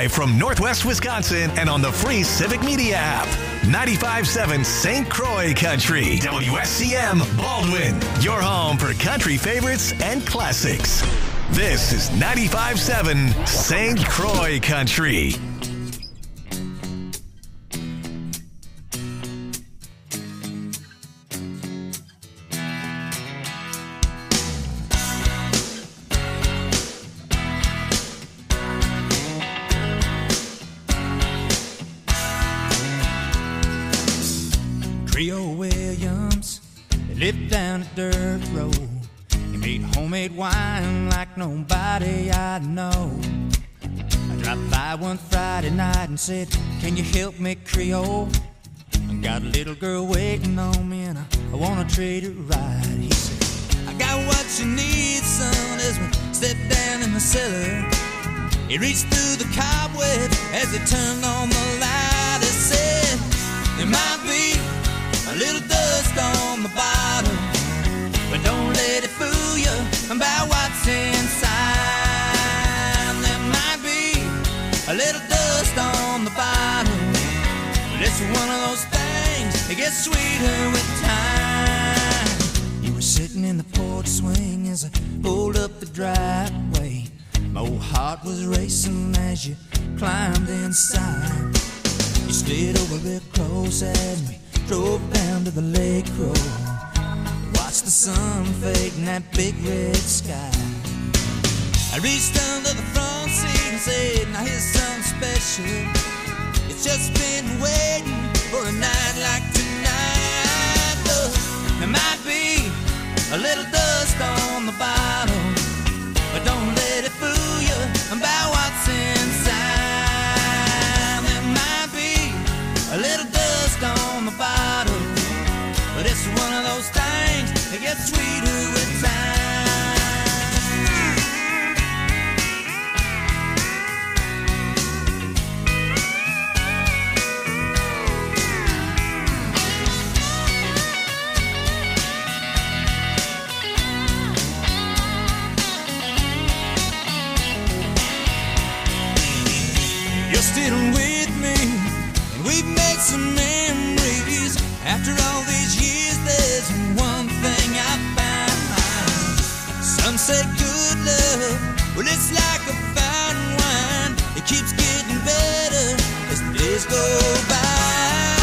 live from Northwest Wisconsin and on the free Civic Media app. 95.7 St. Croix Country. WSCM Baldwin. Your home for country favorites and classics. This is 95.7 St. Croix Country. Creole Williams, they lived down a dirt road. He made homemade wine like nobody I know. I dropped by one Friday night and said, "Can you help me, Creole? I got a little girl waiting on me and I wanna treat her right." He said, "I got what you need, son," as we stepped down in the cellar. He reached through the cobweb as he turned on the light. He said, "There might be a little dust on the bottom, but don't let it fool you about what's inside." There might be a little dust on the bottom, but it's one of those things that gets sweeter with time. You were sitting in the porch swing as I pulled up the driveway. My old heart was racing as you climbed inside. You slid over real close as we drove down to the lake road. Watched the sun fade in that big red sky. I reached under the front seat and said, "Now here's something special. It's just been waiting for a night like tonight." Look, there might be a little dust on the bottom, but don't let it fool you about what's inside. There might be a little dust on the bottom, but it's one of those things that gets sweeter with time. You're still with me, and we've made some memories. After all these years, there's one thing I found. Some say good love, well, it's like a fine wine. It keeps getting better as the days go by.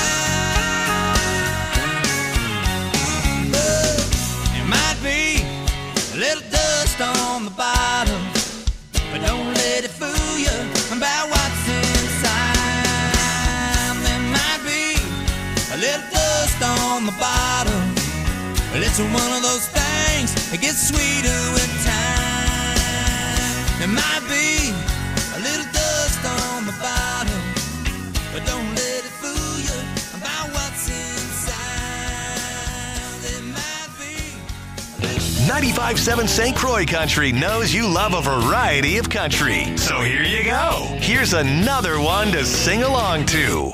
But there might be a little dust on the bottom, but don't let it fool you about what's inside. There might be a little dust on the bottom, but it's one of those things that gets sweeter with time. There might be a little dust on the bottom, but don't let it fool you about what's inside. There might be a little 95.7 St. Croix Country knows you love a variety of country. So here you go. Here's another one to sing along to.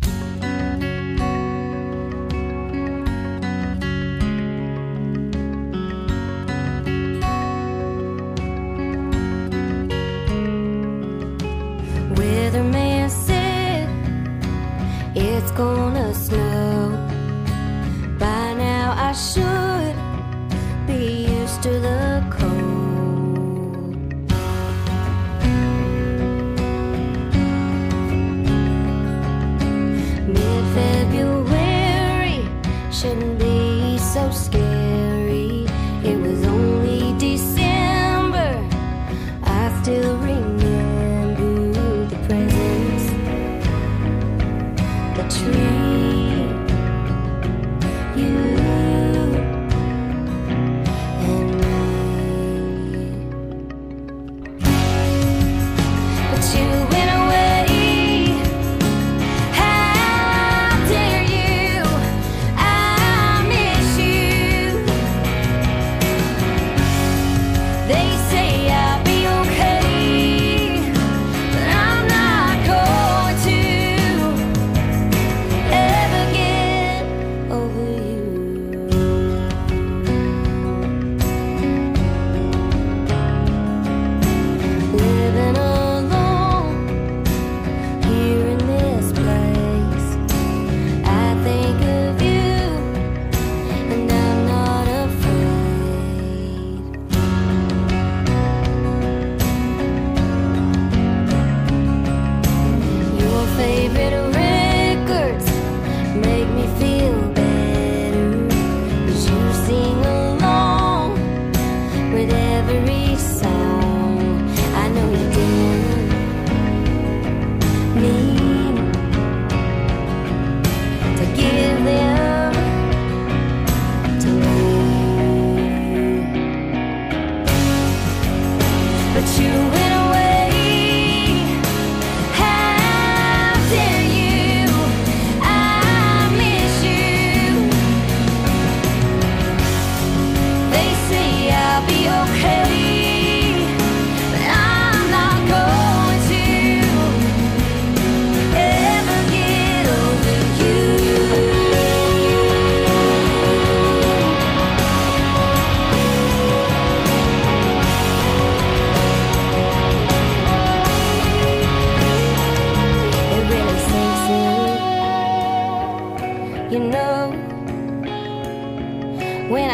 Weatherman said it's gonna snow. By now I should be used to the cold. Mid-February shouldn't be so scary. It was only December. I still remember the presents, the tree.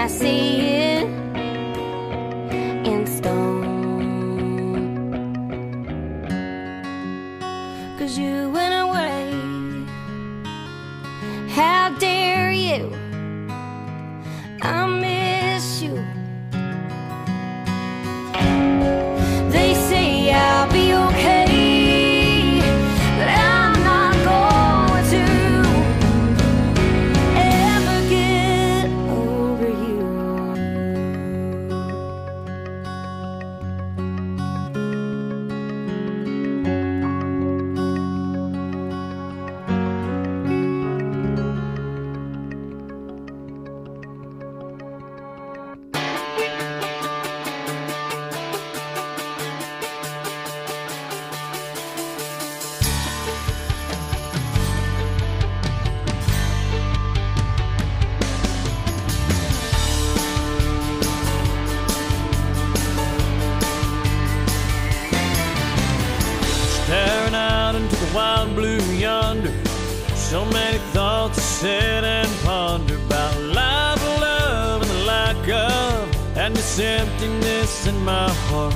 see it in stone. 'Cause you went away. How dare you? I miss you. They say I'll be okay, but I'm not going to ever get over you. Staring out into the wild blue yonder, so many thoughts to sit and ponder about life, love, and the lack of, and this emptiness in my heart.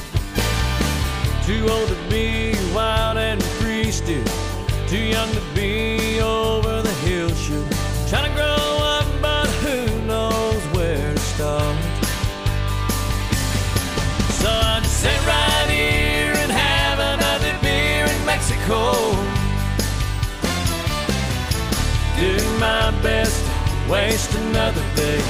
Too old to be wild and free still, too young to be over the hill should. Trying to grow up, but who knows where to start. So I just sit right here and have another beer in Mexico. Do my best to waste another day.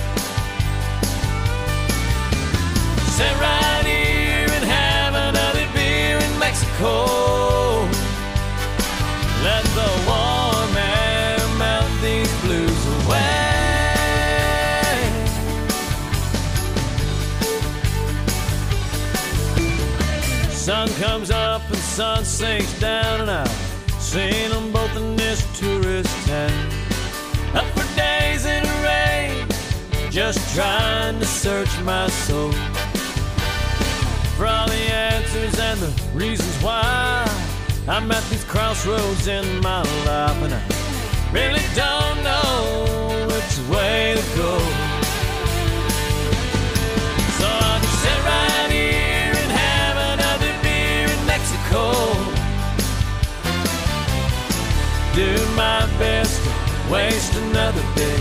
Sit right here and have another beer in Mexico. Let the warm air melt these blues away. Sun comes up and sun sinks down, and I've seen them both in this tourist town. Up for days in the rain, just trying to search my soul for all the answers and the reasons why I'm at these crossroads in my life, and I really don't know which way to go. So I'll just sit right here and have another beer in Mexico. Do my best to waste another day.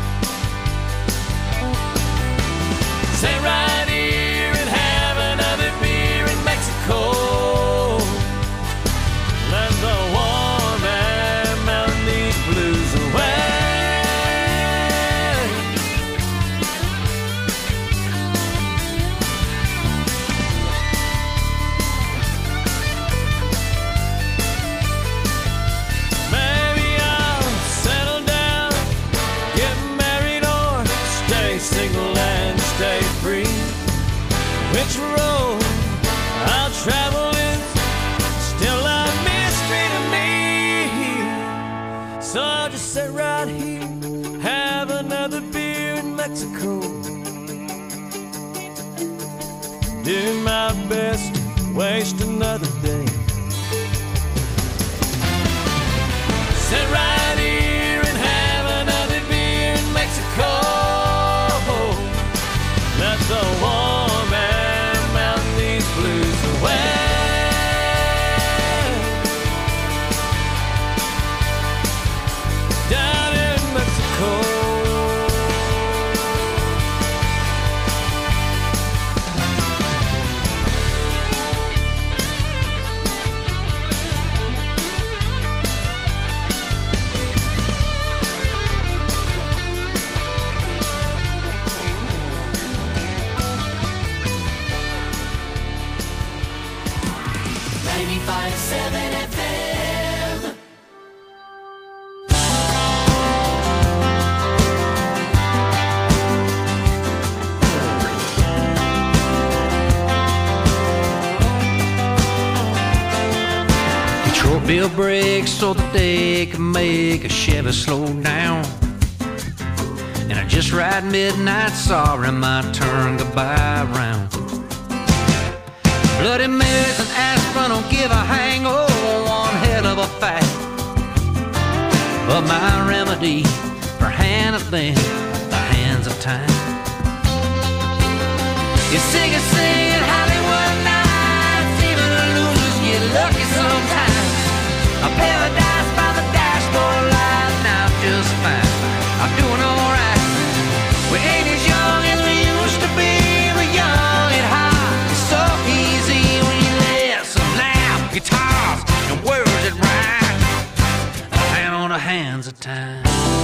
Sit right here and have another beer in Mexico. Let the warm air melt these blues away. Maybe I'll settle down, get married, or stay single and stay free. Which road I'll travel is still a mystery to me. So I'll just sit right here, have another beer in Mexico. Do my best to waste another day. Sit right here and have another beer in Mexico. Let the warm air melt these blues away. Down in Mexico. Bill brakes so that they can make a Chevy slow down. And I just ride midnight, sorry my turn goodbye round. Bloody Marys and aspirin don't give a hang, oh, one hell of a fact. But my remedy for handling the hands hands of time. You sing Hollywood nights, even the losers get lucky sometimes. A paradise by the dashboard light, now just fine. I'm doing alright. We ain't as young as we used to be, but young and hot. It's so easy when you listen loud guitars and words that rhyme. A hand on the hands of time.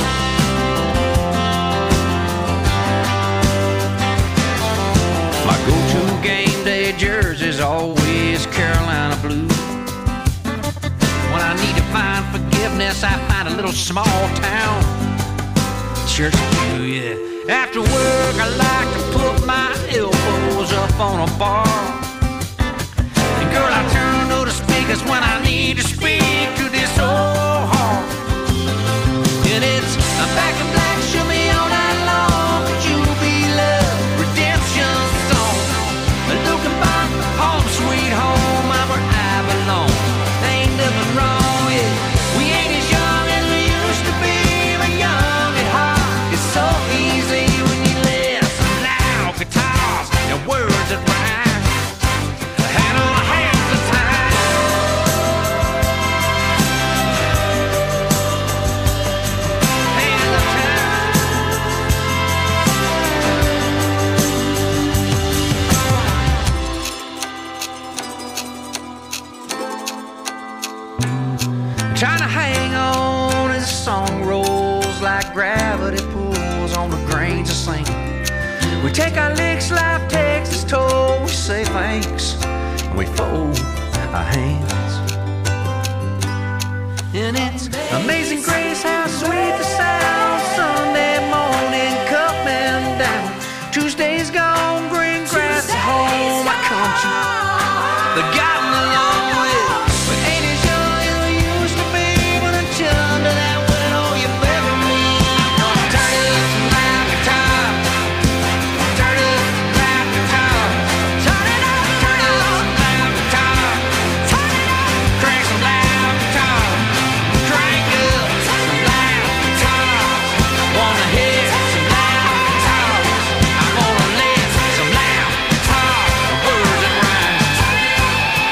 My go-to game day jersey's always Carolina blue. When I need to find forgiveness, I find a little small town church pew, yeah. After work, I like to put my elbows up on a bar. And girl, I turn to the speakers when I need to speak to this old heart. And it's a back in black, show me all night long. Could you be love, redemption song? Looking back, home sweet home, I'm where I belong. Ain't nothing wrong, yeah. We ain't as young as we used to be, but young at heart. It's so easy when you listen loud guitars and words that rhyme. A hand on a hand of time. Hand of time. Trying to hang on as the song rolls like gravity pulls on the grains of sand. We take our licks, life takes its toll. We say thanks and we fold our hands. And it's amazing grace how sweet the sound. Sunday morning coming down. Tuesday's gone, green grass at home. I come to the gotten along with. We ain't as young as we used to be, but until under that window you bury me. Turn it up some loud guitar. Turn it up some loud guitar. Turn it up some loud guitar. Turn it up. Crank some loud guitar. Crank up some loud guitar. Wanna hear some loud guitars. I wanna live some loud guitar. Words that rhyme.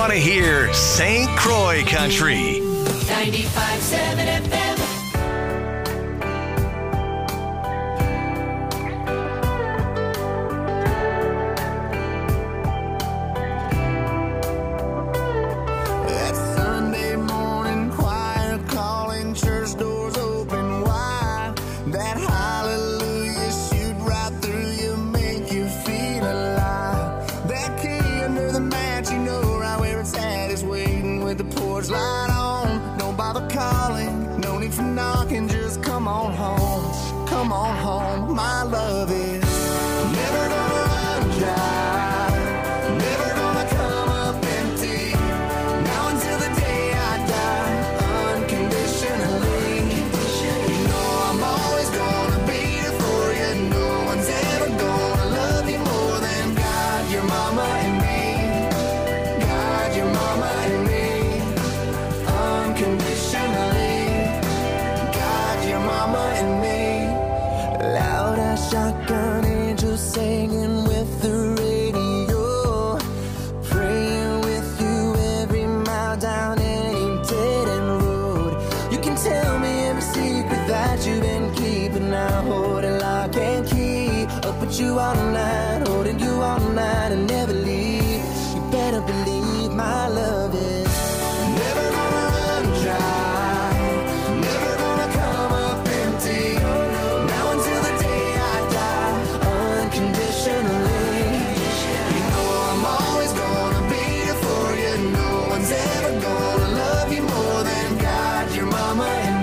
want to hear St. Croix Country. 95.7 FM. That Sunday morning choir calling, church doors open wide. That hallelujah shoot right through you, make you feel alive. That key under the mat, you know right where it's at, is waiting with the porch light on. Don't bother calling, no need for knocking, just come on home. Come on home, my love is never gonna run dry. Never gonna come up empty. Now until the day I die, unconditionally. You know I'm always gonna be here for you. No one's ever gonna love you more than God, your mama and me. God, your mama and me. Unconditionally. God, your mama and me. Loud as shotgun angels singing with the radio, praying with you every mile down any dead end road. You can tell me every secret that you've been keeping. Now holding lock and key, up with you all night, holding you all night and never leave. You better believe my love is never gonna run dry. Never gonna come up empty. Now until the day I die, unconditionally. You know I'm always gonna be here for you. No one's ever gonna love you more than God, your mama and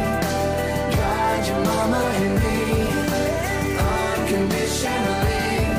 me. God, your mama and me. Unconditionally.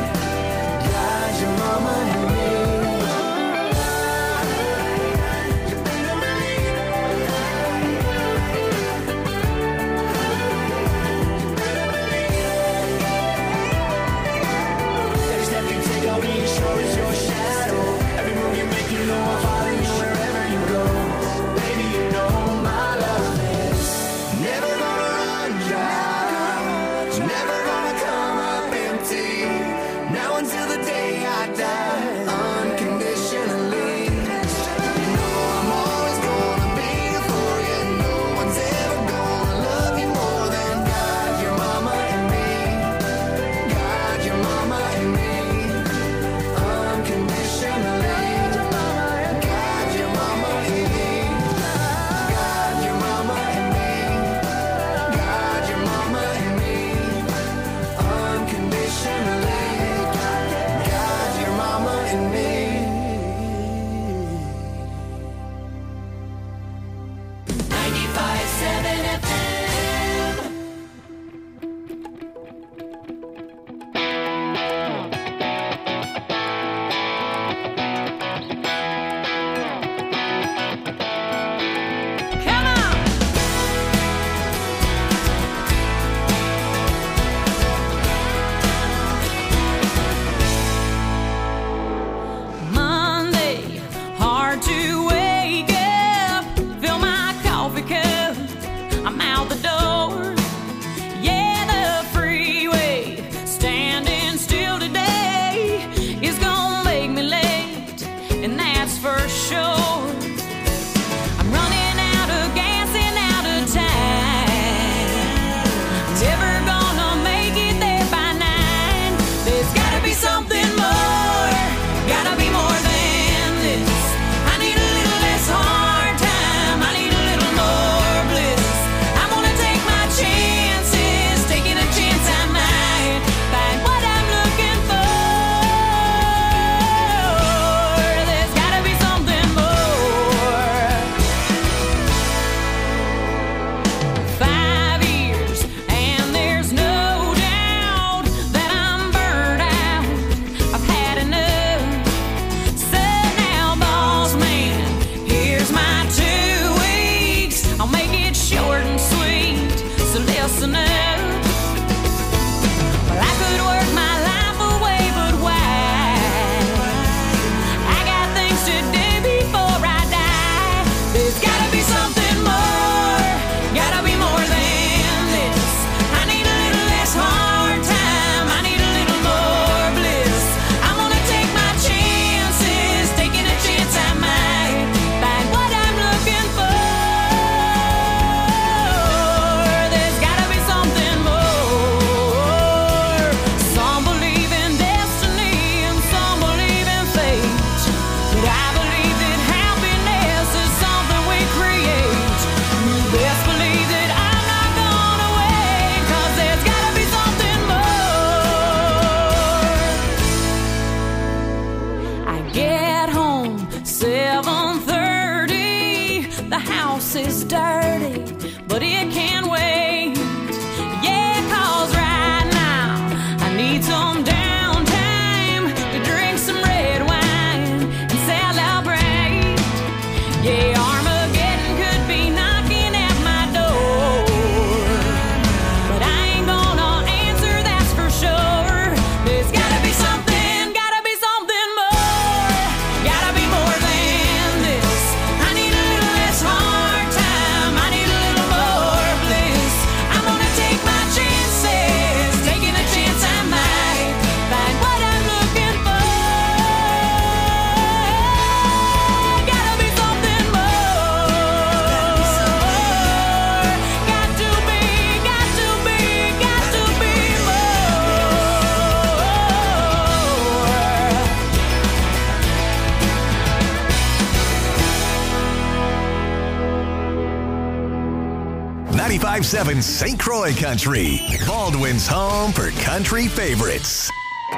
house is dirty, but it can wait. Yeah, 'cause right now I need some downtime to drink some red wine and celebrate. Yeah, Armageddon could be knocking at my door, but I ain't gonna answer, that's for sure. There's gotta be something more, gotta be more than this. I need a little less hard time, I need a little more bliss. I'm gonna take my chances, taking a chance I might find what I'm looking for. Gotta be something more. Got to be more. 95.7 St. Croix Country, Baldwin's home for country favorites.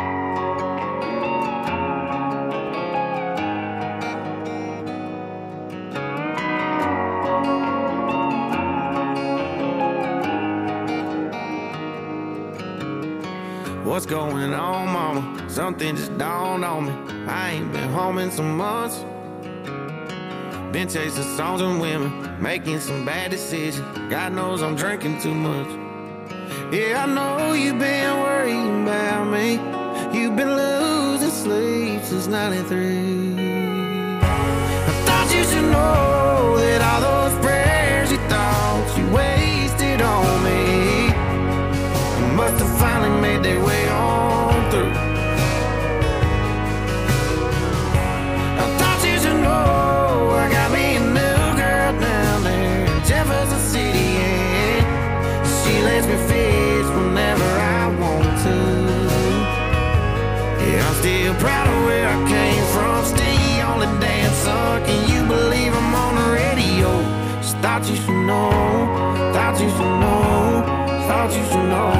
What's going on, mama? Something just dawned on me. I ain't been home in some months. Been chasing songs and women, making some bad decisions. God knows I'm drinking too much. Yeah, I know you've been worrying about me. You've been losing sleep since 93. I thought you should know that all those prayers you thought you wasted on me must have finally made their way on through. I thought you should know I got me a new girl down there in Jefferson City, and she lets me fish whenever I want to. Yeah, I'm still proud of where I came from, still the only dancer. Can you believe I'm on the radio? Just thought you should know, thought you should know, thought you should know.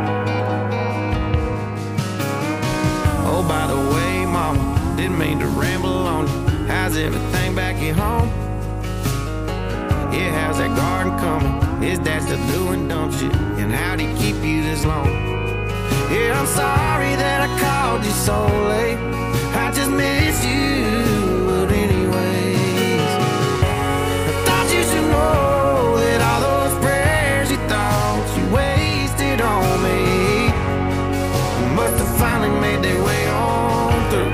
Oh, by the way, mama, didn't mean to ramble on you. How's everything back at home? Yeah, how's that garden coming? Is that still doing dumb shit? And how'd he keep you this long? Yeah, I'm sorry that I called you so late. I just miss you, but anyways, I thought you should know that all those prayers you thought you wasted on me must have finally made their way on through.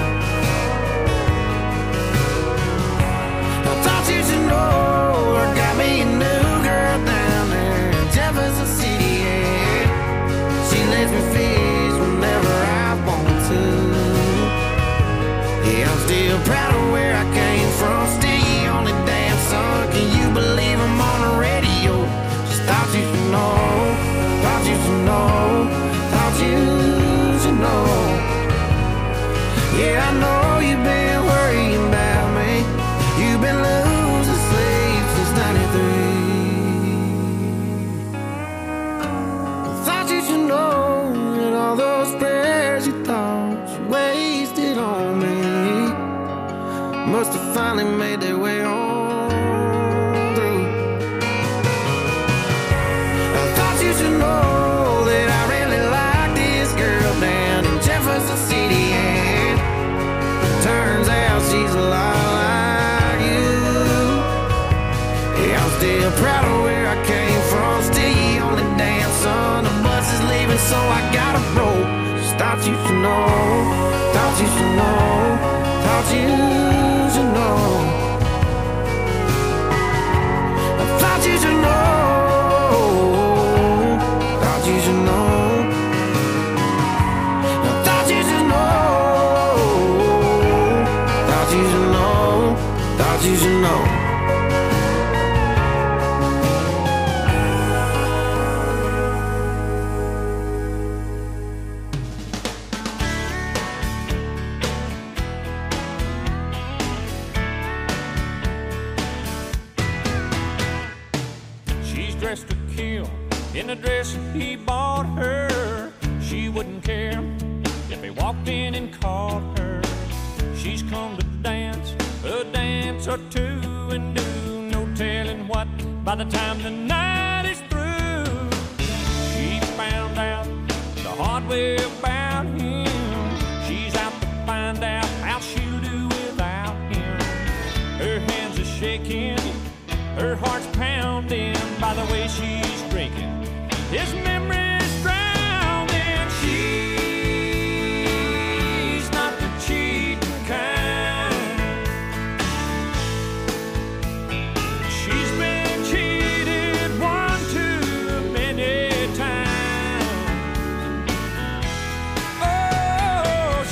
I thought you should know I got me a new girl down there in Jefferson City, and she lets me fish whenever I want to. Yeah, I'm still proud of where I came from, still the only damn son. Can you believe I'm on the radio? Just thought you should know, thought you should know, thought you should know. Yeah, I know you've been worrying about me. You've been losing sleep since 93. I thought you should know that all those prayers you thought you wasted on me must have finally made their way on through. I thought you should know that I really like this girl down in Jefferson City, and turns out she's a lot like you. Yeah, I'm still proud of where I came from, still the only damn son. The bus is leaving, so I gotta roll. Just thought you should know, thought you should know, thought you should know. I thought you should know, thought you should know. I thought you should know, thought you should know, thought you should know. She's dressed to kill in a dress he bought her. She wouldn't care if he walked in and caught her. She's come to dance a dance or two and do no telling what By the time the night is through, she found out the hard way about him. She's out to find out how she'll do without him. Her hands are shaking, her heart's pounding by the way she's drinking. His memory's drowning. She's not the cheating kind. She's been cheated one too many times. Oh,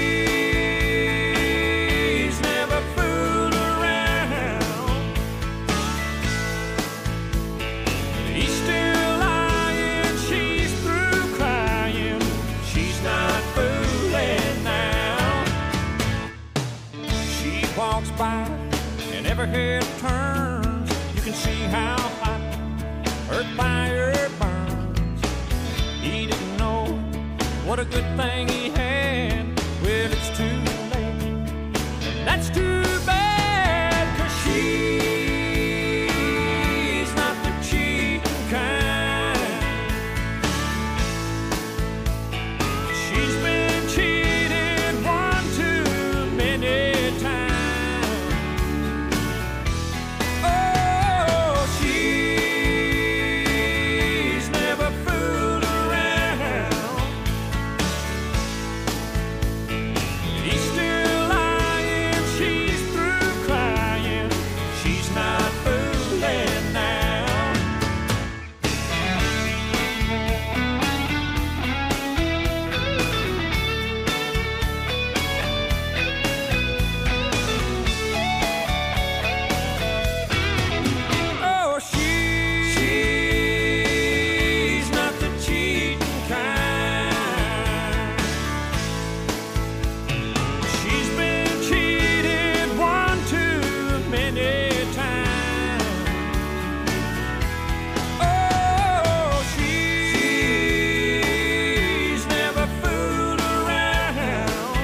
she's never fooled around. He's still lying, she's through crying. She's not fooling now. She walks by and every head turns. You can see how hot her fire burns. He didn't know what a good thing he had. Well, it's too late. That's too bad, 'cause she's not the cheating kind. She's been cheated one too many times. Oh, she's never fooled around. He's still lying, she's through crying. She's not fooling now. Oh, she's not the cheating kind. She's been cheated one too many times. Oh, she's never fooled around.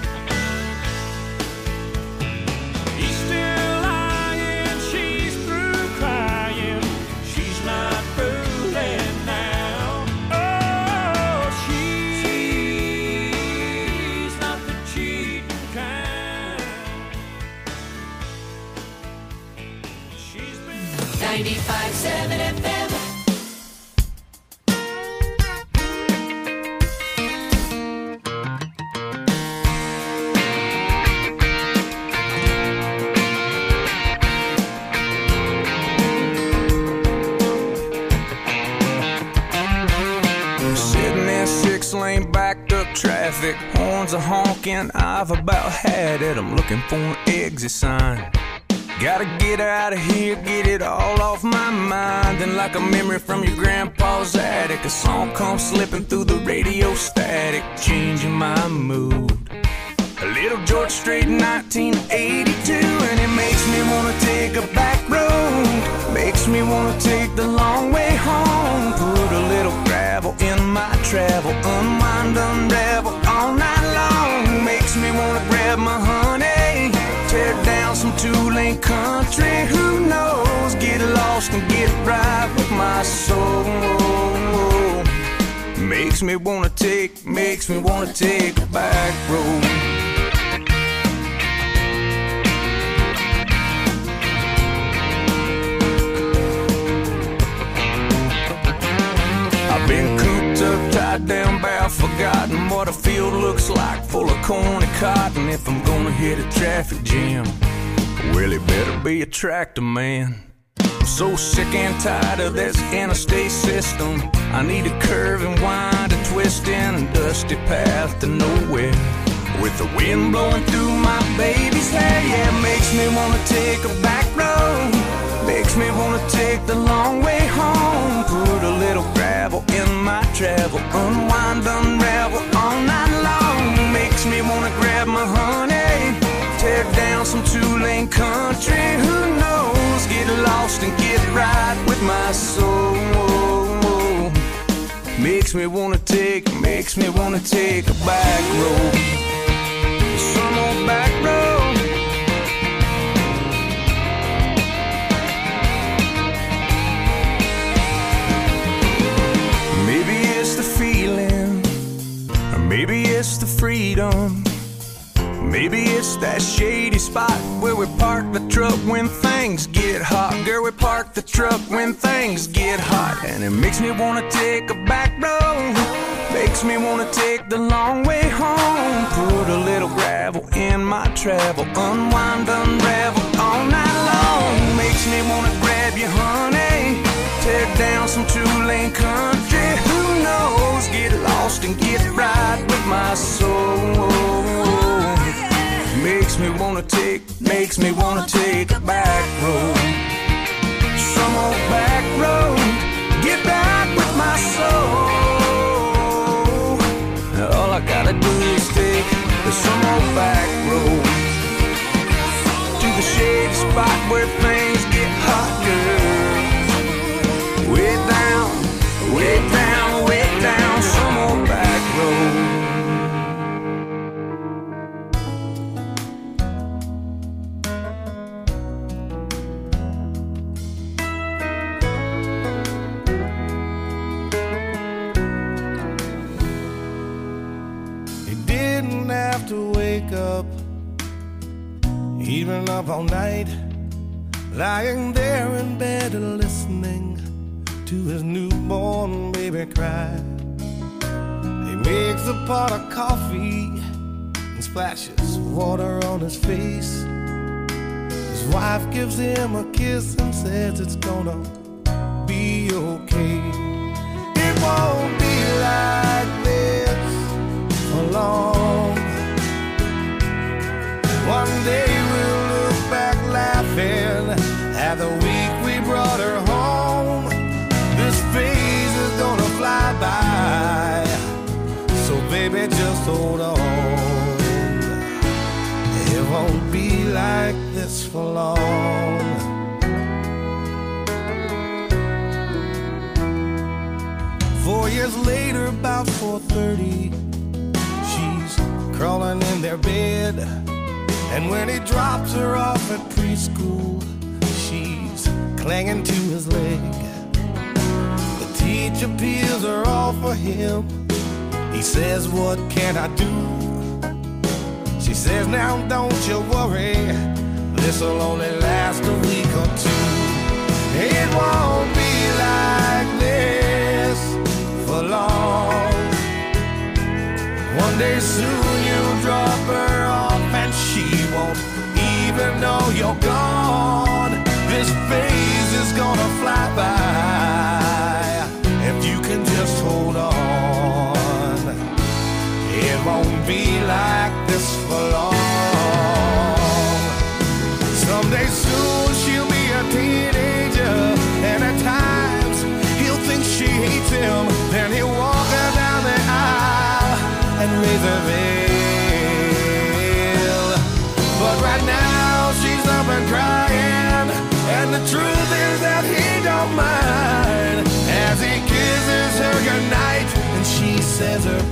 He's still lying, she's through crying. She's not fooling now. Oh, she's not the cheating kind. She's been 95.7 FM. Sitting in 6-lane backed up traffic, horns are honking, I've about had it. I'm looking for an exit sign. Gotta get out of here, get it all off my mind. And like a memory from your grandpa's attic, a song comes slipping through the radio static, changing my mood. A little George Strait, 1982, and it makes me wanna take a back road. Makes me wanna take the long way home. Put a little gravel in my travel, unwind, unravel all night long. Makes me wanna grab my honey, tear down some two-lane country. Who knows? Get lost and get right with my soul. Makes me wanna take a back road. I've been cooped up, tied down, bound, forgotten what a field looks like, full of corn and cotton. If I'm gonna hit a traffic jam, well, it better be a tractor man. I'm so sick and tired of this interstate system. I need a curve and wind, a twist in a dusty path to nowhere, with the wind blowing through my baby's hair. Yeah, it makes me wanna take a back road. Makes me wanna take the long way home. Put a little gravel in my travel, unwind, unravel all night long. Makes me wanna grab my honey, tear down some two-lane country. Who knows? Get lost and get right with my soul. Makes me wanna take a back road. Some old back road. that shady spot where we park the truck when things get hot. Girl, we park the truck when things get hot. And it makes me wanna take a back road, makes me wanna take the long way home. Put a little gravel in my travel, unwind, unravel all night long. Makes me wanna grab you, honey, tear down some two-lane country. Who knows, get lost and get right with my soul. Makes me wanna take a back road. Some old back road, get back with my soul. All I gotta do is take some old back road to the shady spot where things get hot, girl. Way down, way down, way down, some old back road. Have to wake up, even up all night, lying there in bed and listening to his newborn baby cry. He makes a pot of coffee and splashes water on his face. His wife gives him a kiss and says it's gonna be okay. It won't be like this for long. One day we'll look back laughing at the week we brought her home. This phase is gonna fly by, so baby just hold on. It won't be like this for long. Four years later, about 4:30, she's crawling in their bed. And when he drops her off at preschool, she's clinging to his leg. The teacher peels her off for him. He says, what can I do? She says, now don't you worry, this'll only last a week or two. It won't be like this for long. One day soon you'll drop her off and she won't even know you're gone. This phase is gonna fly by if you can just hold on. It won't be like this for long. Someday soon she'll be a teenager, and at times he'll think she hates him. Then he'll walk her down the aisle and raise her veil. But right now she's up and crying, and the truth is that he don't mind as he kisses her goodnight and she says her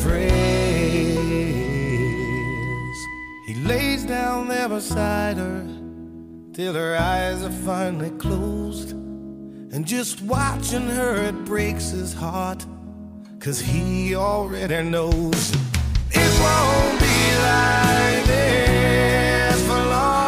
prayers. He lays down there beside her till her eyes are finally closed, and just watching her it breaks his heart, 'cause he already knows it won't be like this for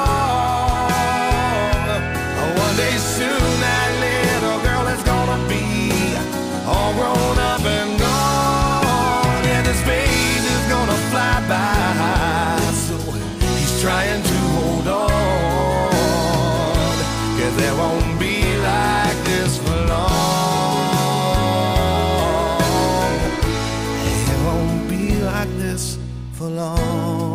long. One day soon that little girl is gonna be all grown up and gone, and his phase is gonna fly by, so he's trying to hold on, 'cause there won't be like this for long. It won't be like this for long.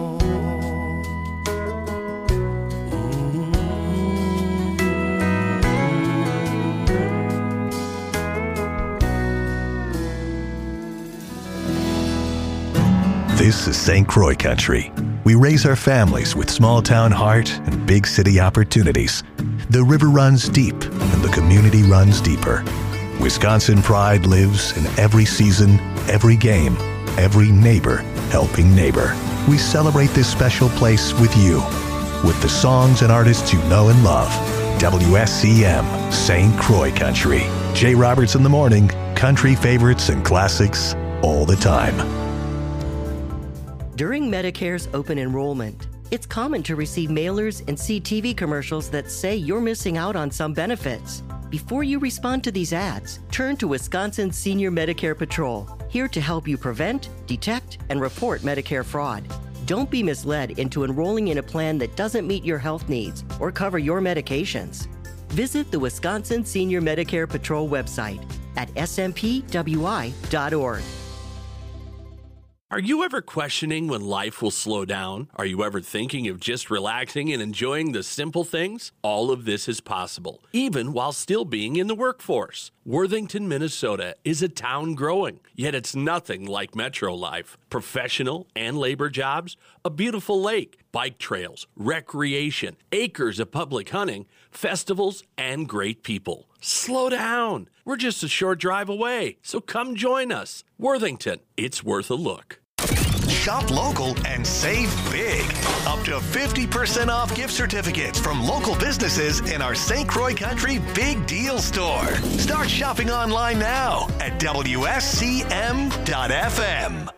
This is St. Croix country. We raise our families with small-town heart and big city opportunities. The river runs deep and the community runs deeper. Wisconsin pride lives in every season, every game, every neighbor helping neighbor. We celebrate this special place with you, with the songs and artists you know and love. WSCM, St. Croix country. Jay Roberts in the morning, country favorites and classics all the time. During Medicare's open enrollment, It's common to receive mailers and see TV commercials that say you're missing out on some benefits. Before you respond to these ads, turn to Wisconsin Senior Medicare Patrol, here to help you prevent, detect, and report Medicare fraud. Don't be misled into enrolling in a plan that doesn't meet your health needs or cover your medications. Visit the Wisconsin Senior Medicare Patrol website at smpwi.org. Are you ever questioning when life will slow down? Are you ever thinking of just relaxing and enjoying the simple things? All of this is possible, even while still being in the workforce. Worthington, Minnesota is a town growing, yet it's nothing like metro life. Professional and labor jobs, a beautiful lake, bike trails, recreation, acres of public hunting, festivals, and great people. Slow down. We're just a short drive away, so come join us. Worthington, it's worth a look. Shop local and save big. Up to 50% off gift certificates from local businesses in our St. Croix Country Big Deal Store. Start shopping online now at WSCM.FM.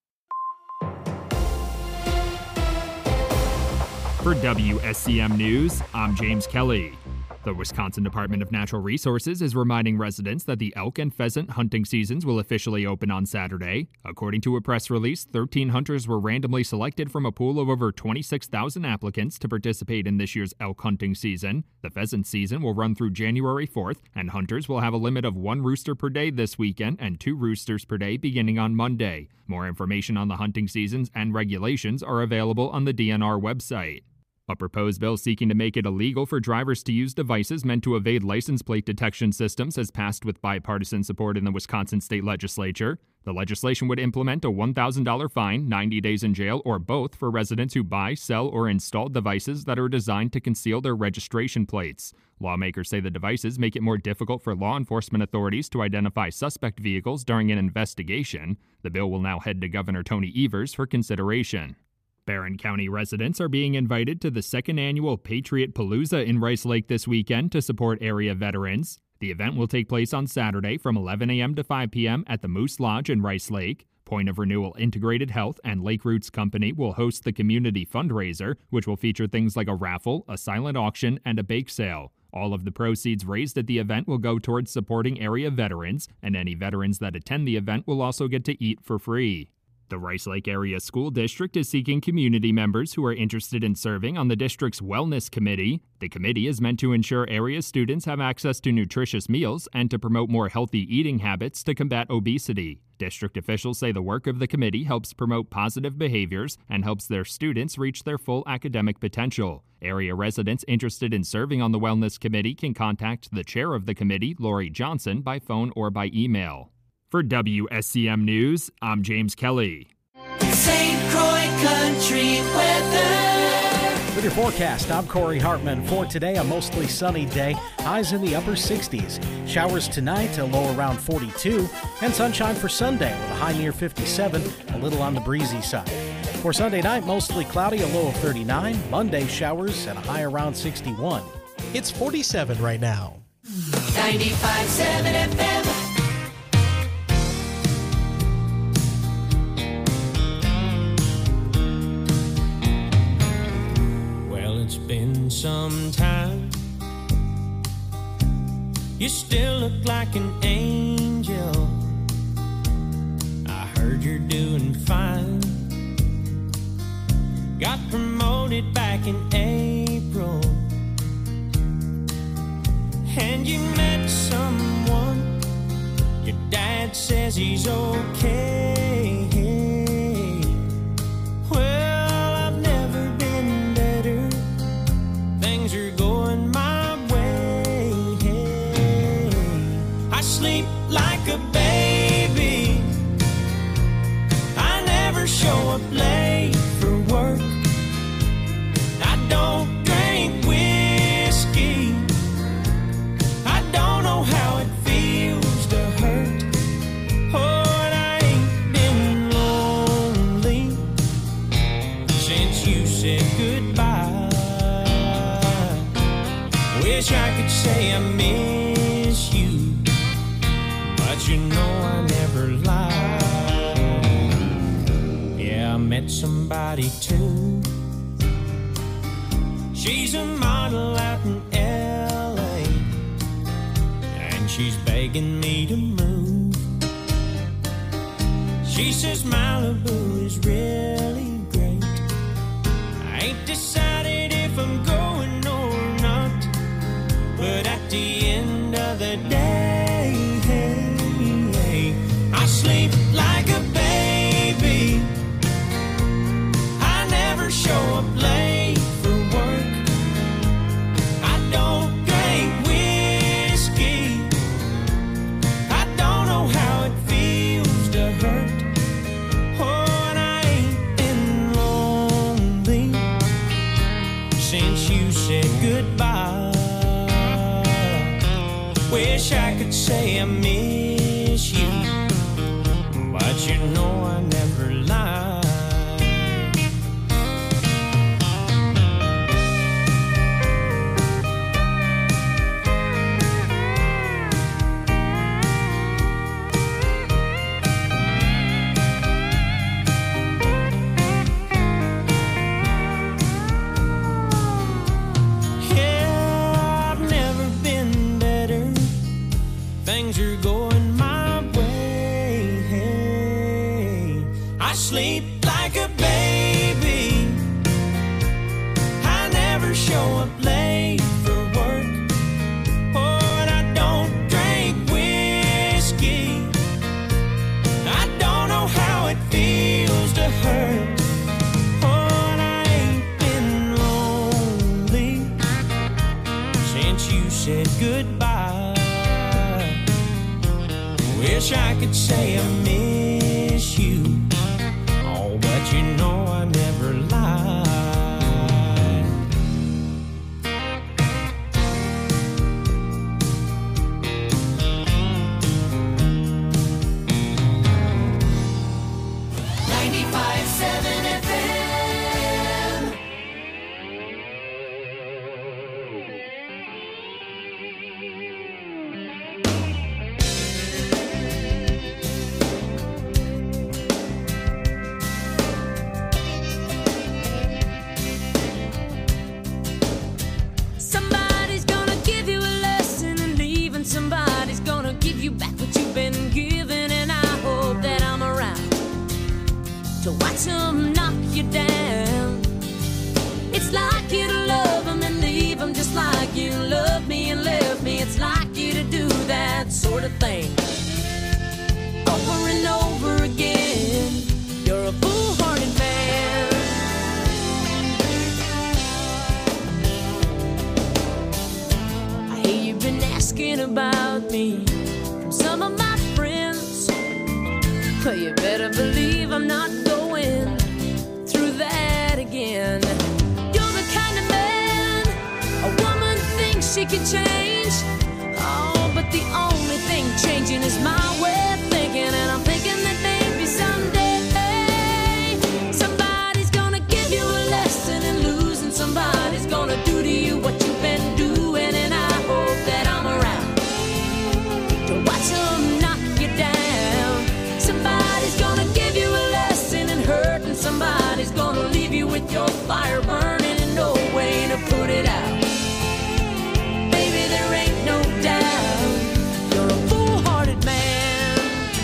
For WSCM News, I'm James Kelly. The Wisconsin Department of Natural Resources is reminding residents that the elk and pheasant hunting seasons will officially open on Saturday. According to a press release, 13 hunters were randomly selected from a pool of over 26,000 applicants to participate in this year's elk hunting season. The pheasant season will run through January 4th, and hunters will have a limit of 1 rooster per day this weekend and 2 roosters per day beginning on Monday. More information on the hunting seasons and regulations are available on the DNR website. A proposed bill seeking to make it illegal for drivers to use devices meant to evade license plate detection systems has passed with bipartisan support in the Wisconsin state legislature. The legislation would implement a $1,000 fine, 90 days in jail, or both for residents who buy, sell, or install devices that are designed to conceal their registration plates. Lawmakers say the devices make it more difficult for law enforcement authorities to identify suspect vehicles during an investigation. The bill will now head to Governor Tony Evers for consideration. Barron County residents are being invited to the second annual Patriot Palooza in Rice Lake this weekend to support area veterans. The event will take place on Saturday from 11 a.m. to 5 p.m. at the Moose Lodge in Rice Lake. Point of Renewal Integrated Health and Lake Roots Company will host the community fundraiser, which will feature things like a raffle, a silent auction, and a bake sale. All of the proceeds raised at the event will go towards supporting area veterans, and any veterans that attend the event will also get to eat for free. The Rice Lake Area School District is seeking community members who are interested in serving on the district's Wellness Committee. The committee is meant to ensure area students have access to nutritious meals and to promote more healthy eating habits to combat obesity. District officials say the work of the committee helps promote positive behaviors and helps their students reach their full academic potential. Area residents interested in serving on the Wellness Committee can contact the chair of the committee, Lori Johnson, by phone or by email. For WSCM News, I'm James Kelly. St. Croix Country weather. With your forecast, I'm Corey Hartman. For today, a mostly sunny day. Highs in the upper 60s. Showers tonight, a low around 42. And sunshine for Sunday with a high near 57, a little on the breezy side. For Sunday night, mostly cloudy, a low of 39. Monday, showers and a high around 61. It's 47 right now. 95.7 FM. It's been some time. You still look like an angel. I heard you're doing fine. Got promoted back in April. And you met someone. Your dad says he's okay. Well, I've never been better. Things are going my way. I sleep like a baby. I never show up late for work. I don't drink whiskey. I don't know how it feels to hurt. Oh, and I ain't been lonely since you said goodbye. Wish I could say I miss you, but you know I never lie. Yeah, I met somebody too. She's a model out in L.A. and she's begging me to move. She says Malibu is really great. I ain't decided if I'm going or not, but at the end of the day, I sleep like a baby. I never show up late for work. I don't drink whiskey. I don't know how it feels to hurt. Oh, and I ain't been lonely since you said goodbye. Wish I could say I miss you, but you know I never lie. Yeah, I've never been better. Things are going my way. I sleep like a baby. I never show up late for work. Oh, and I don't drink whiskey. I don't know how it feels to hurt. Oh, and I ain't been lonely since you said goodbye. Wish I could say I miss you. Oh, but you know I never lie. Somebody's gonna give you a lesson and leave, and somebody's gonna give you back what you've been given. And I hope that I'm around to watch them knock you down. It's like you to love them and leave them, just like you loved me and left me. It's like you to do that sort of thing over and over again. You're a foolhardy man. I hear you've been asking about me from some of my friends. Well, you better believe I'm not going through that again. You're the kind of man a woman thinks she can change. Oh, but the only thing changing is my way of thinking. And I'm thinking that maybe someday somebody's gonna give you a lesson in losing. Somebody's gonna do to you what you've been doing. And I hope that I'm around to watch them knock you down. Somebody's gonna give you a lesson in hurt, and somebody's gonna leave you with your fire burning and no way to put it out. Baby, there ain't no doubt you're a foolhardy man.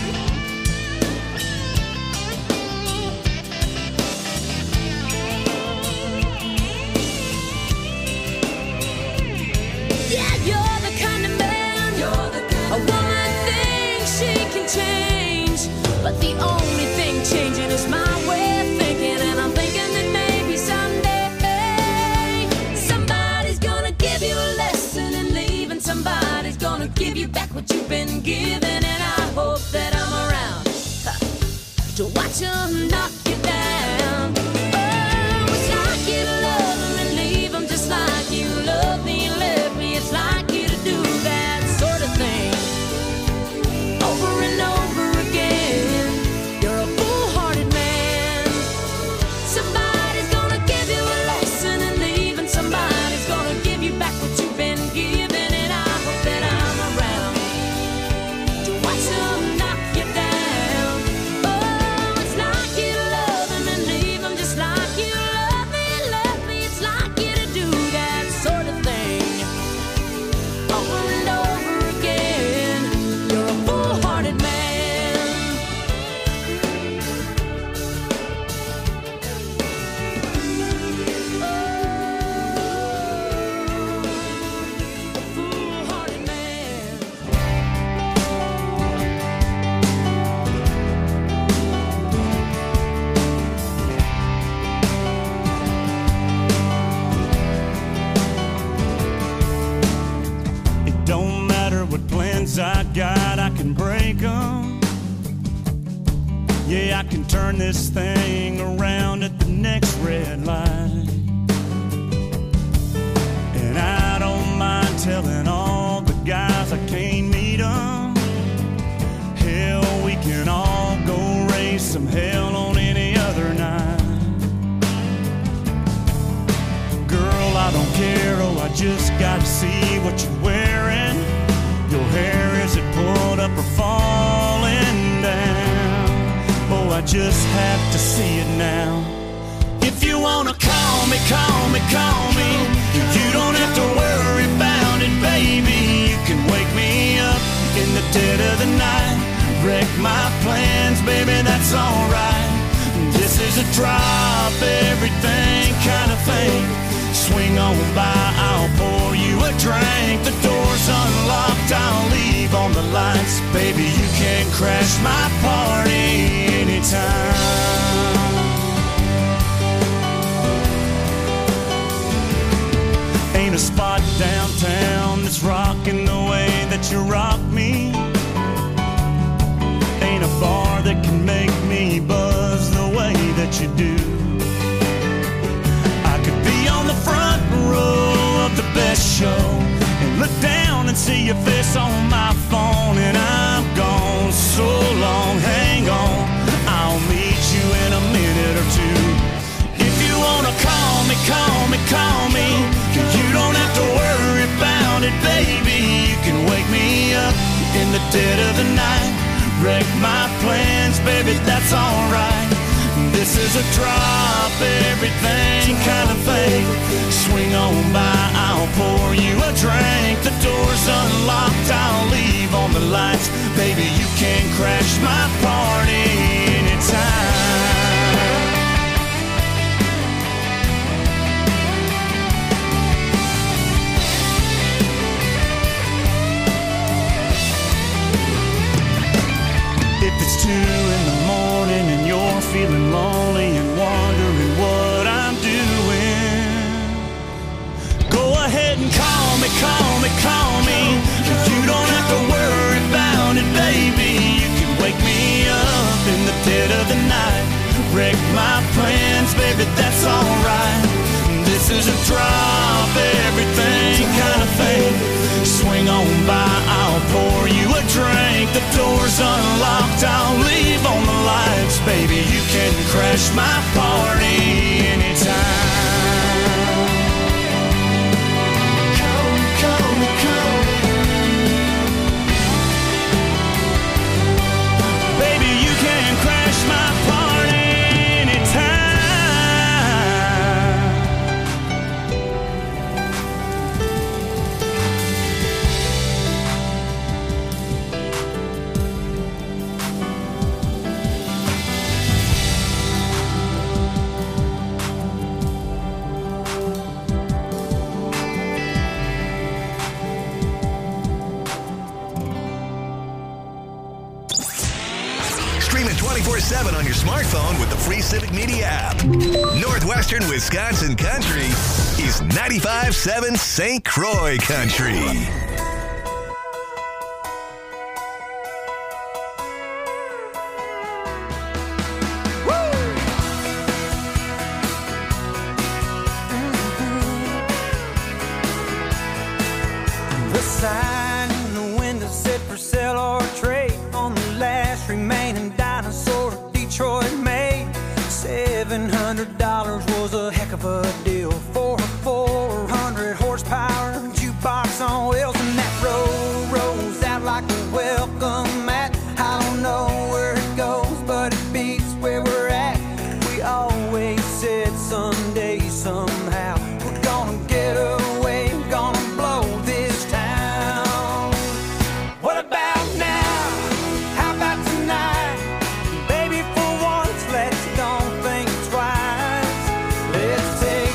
Yeah, you're the kind of man a woman thinks she can change, but the only thing changing is my way of thinking. And I'm thinking that maybe someday somebody's gonna give you a lesson in leaving. Somebody's gonna give you back what you've been given. And I hope that I'm around to watch them knock you down. Oh, it's like you to love them and leave them, just like you love me and left me. It's like you to do that sort of thing over and over again. You're a foolhardy man. Somebody's gonna give you a lesson in leaving. Somebody's gonna give you back what you've been given. And I hope that I'm around to watch them knock you down. Oh, it's like you to love plans I got, I can break them. Yeah, I can turn this thing around at the next red light. And I don't mind telling all the guys I can't meet them. Hell, we can all go raise some hell on any other night. Girl, I don't care, oh, I just gotta see what you're wearing. Your hair, is it pulled up or falling down? Oh, I just have to see it now. If you wanna call me, call me, call me. You don't have to worry about it, baby. You can wake me up in the dead of the night. Wreck my plans, baby, that's alright. This is a drop everything kind of thing. Swing on by, I'll pour you a drink. The door's unlocked, I'll leave on the lights. Baby, you can crash my party anytime. Ain't a spot downtown that's rocking the way that you rock me. Ain't a bar that can make me buzz the way that you do. I could be on the front row of the best show and look down and see your face on my phone. And I'm gone so long, hang on, I'll meet you in a minute or two. If you wanna call me, call me, call me. You don't have to worry about it, baby. You can wake me up in the dead of the night. Wreck my plans, baby, that's alright. This is a drop everything kind of thing. Swing on by, I'll pour you a drink. The door's unlocked, I'll leave on the lights. Baby, you can crash my party anytime. If it's 2 a.m. and you're feeling lonely and wondering what I'm doing, go ahead and call me, call me, call me. You don't have to worry about it, baby. You can wake me up in the dead of the night. Wreck my plans, baby, that's alright. This is a drop everything kind of thing. Swing on by, I'll pour you a drink. The door's unlocked, I'll leave on the lights. Baby, you can crash my party anytime. Call me, call me, call me. Baby, you can crash my party anytime. Stream it 24/7 on your smartphone with the free Civic Media app. Northwestern Wisconsin Country is 95.7 St. Croix Country. The sign in the window said for sale or trade on the last remaining dinosaur Detroit made. $700 was a heck of a deal for a 400 horsepower jukebox on wheels, and that road rolls out like a welcome mat. I don't know where it goes, but it beats where we're at. We always said someday, somehow, we're gonna get away, gonna blow this town. What about now? How about tonight? Baby, for once, let's don't think twice. Let's take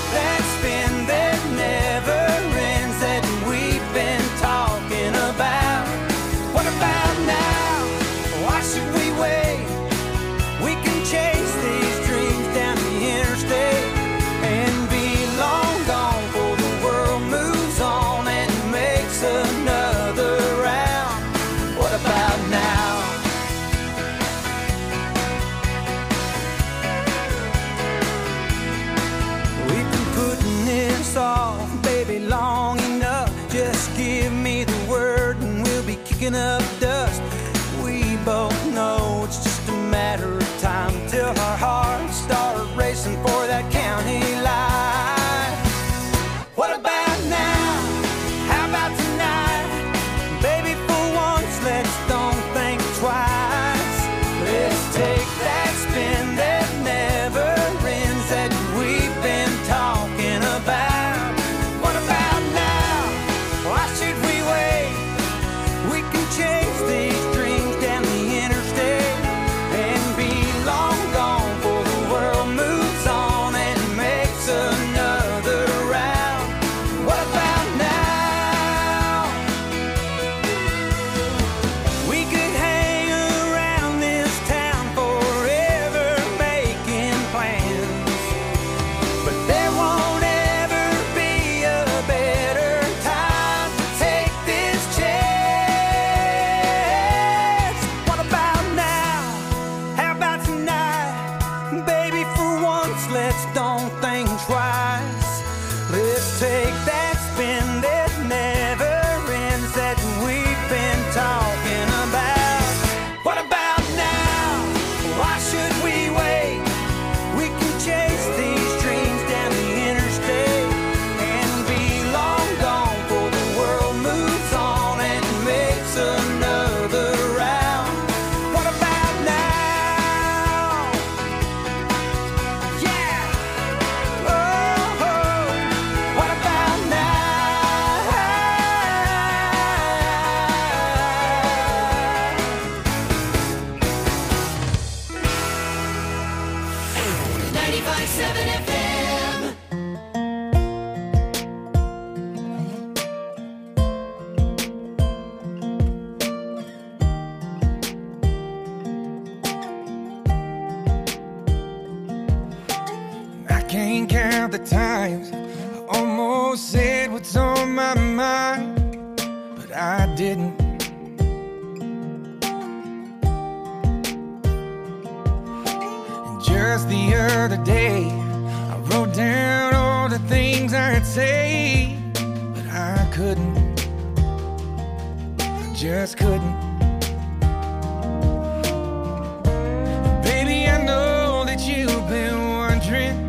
kicking up dust. We both know it's just a matter of time till our hearts start racing for that county line. What about now? How about tonight? Baby, for once, let's don't think twice. Let's take that spin that never ends that we've been talking about. What about now? Why should we wait? We can chase these dreams down the interstate and be long gone before the world moves on and makes another round. What about now? We could hang around this town forever making plans, but there won't ever be a better time to take this chance. What about now? How about tonight? Baby, for once, let's don't think twice. Let's take that spin that never ends that we've been talking about. What about now? Why should we wait? We can chase these dreams down the interstate and be long gone before the world moves on and makes another round. What about now? Yeah. Oh, what about now? 95.7 FM. I can't count the times I almost said what's on my mind, but I didn't. And just the other day, I wrote down all the things I'd say, but I couldn't. I just couldn't. Baby, I know that you've been wondering.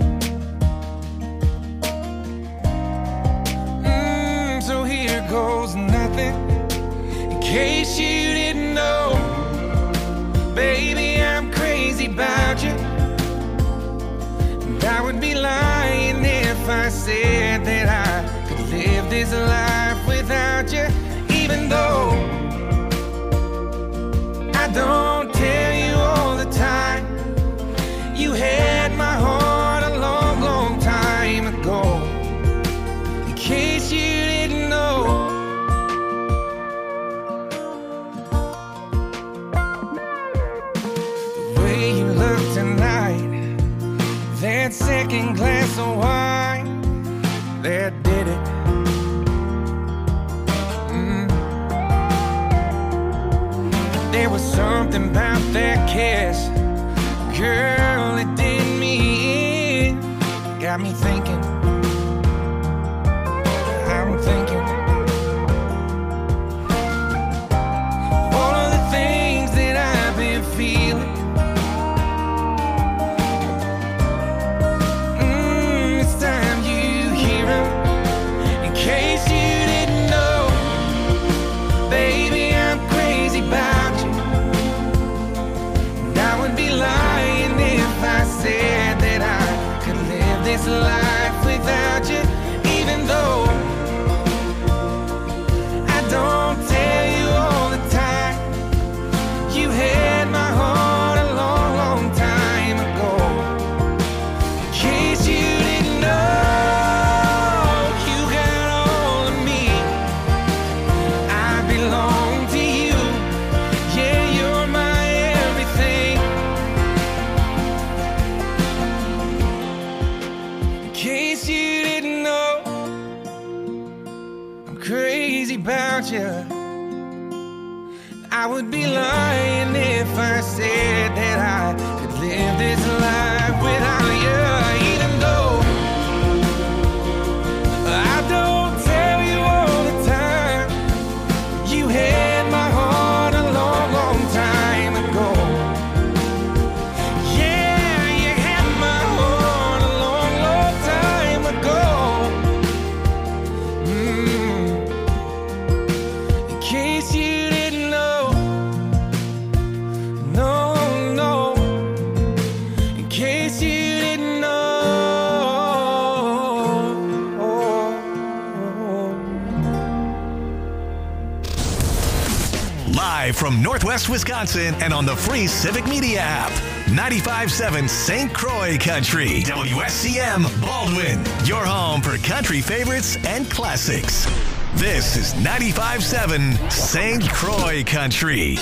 So here goes nothing. In case you didn't know, baby, I'm crazy about you. And I would be lying if I said that I could live this life without you. Even though I don't tell you all the time, you had my heart a long, long time ago. In case you didn't know, the way you look tonight, that second glass of wine, that did it. There was something about that kiss, girl, it did me in. Got me thinking, I'm thinking all of the things that I've been feeling. It's time you hear 'em. In case you didn't know, baby, I'm crazy about you. And I would be lying if I said that I could live this life without you. Even though I don't tell you all the time, you had my heart a long, long time ago. In case you didn't know, you got all of me. I belong to you. Yeah, you're my everything. In case you didn't know, I'm crazy about you. I would be lying if I said that I could live this life without you. Even though I don't tell you all the time, you had my heart Live from Northwest Wisconsin and on the free Civic Media app. 95.7 St. Croix Country. WSCM Baldwin. Your home for country favorites and classics. This is 95.7 St. Croix Country.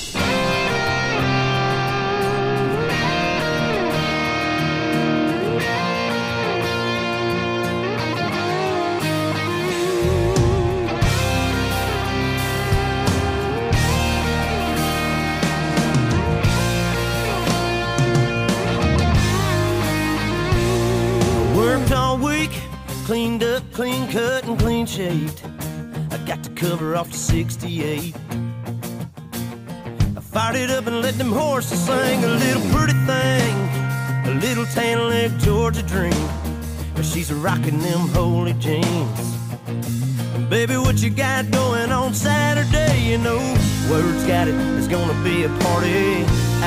Cleaned up, clean cut, and clean shaved. I got the cover off the 68. I fired it up and let them horses sing. A little pretty thing, a little tan leg Georgia dream. But she's rocking them holy jeans. Baby, what you got going on Saturday? You know, word's got it, it's gonna be a party.